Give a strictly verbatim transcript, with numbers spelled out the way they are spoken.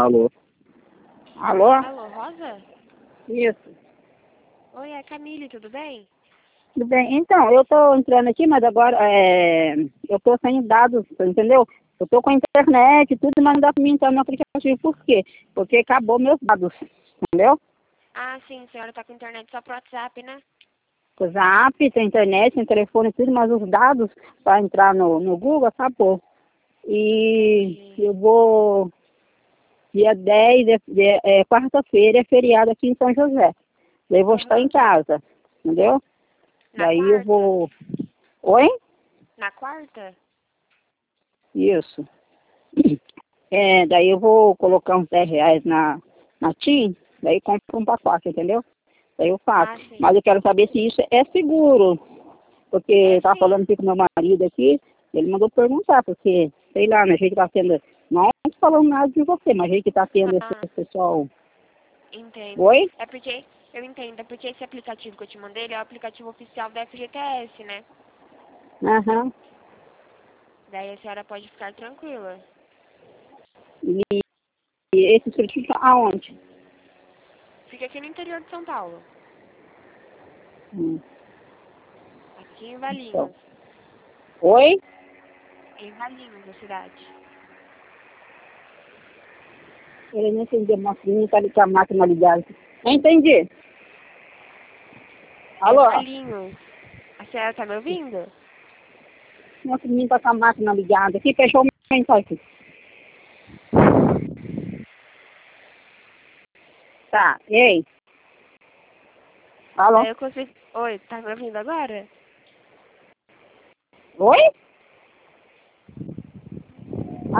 Alô? Alô? Alô, Rosa? Isso. Oi, é Camille, tudo bem? Tudo bem. Então, eu tô entrando aqui, mas agora é, eu tô sem dados, entendeu? Eu tô com a internet e tudo, mas não dá pra mim entrar no aplicativo. Por quê? Porque acabou meus dados, entendeu? Ah, sim, a senhora tá com internet só pro WhatsApp, né? O Zap, tem internet, tem telefone e tudo, mas os dados para entrar no, no Google acabou. E eu vou... Dia dez, é, é, é quarta-feira, é feriado aqui em São José. Daí eu vou estar Uhum. em casa, entendeu? Na Daí eu quarta? vou... Oi? Na quarta? Isso. É, daí eu vou colocar uns dez reais na, na TIM, daí compro um pacote, entendeu? Daí eu faço. Ah, sim. Mas eu quero saber se isso é seguro. Porque É tá sim. falando aqui com meu marido aqui, ele mandou perguntar, porque, sei lá, né, a gente tá tendo... Não falando nada de você, mas a gente tá tendo esse Ah, pessoal... entendo. Oi? É porque, eu entendo, é porque esse aplicativo que eu te mandei, ele é o aplicativo oficial da F G T S, né? Aham. Daí a senhora pode ficar tranquila. E, e esse certificado aonde? Fica aqui no interior de São Paulo. Hum, Aqui em então. Valinhos. Oi? Em Valinhos, a cidade. Ele não entendeu, mas não tá ali com a máquina ligada. Não entendi. É Alô? Valinhos. A senhora tá me ouvindo? Nossa, menino tá com a máquina ligada aqui, fechou o mensagem aqui. Tá, ei. Alô? Daí eu consigo... Oi, tá me ouvindo agora? Oi?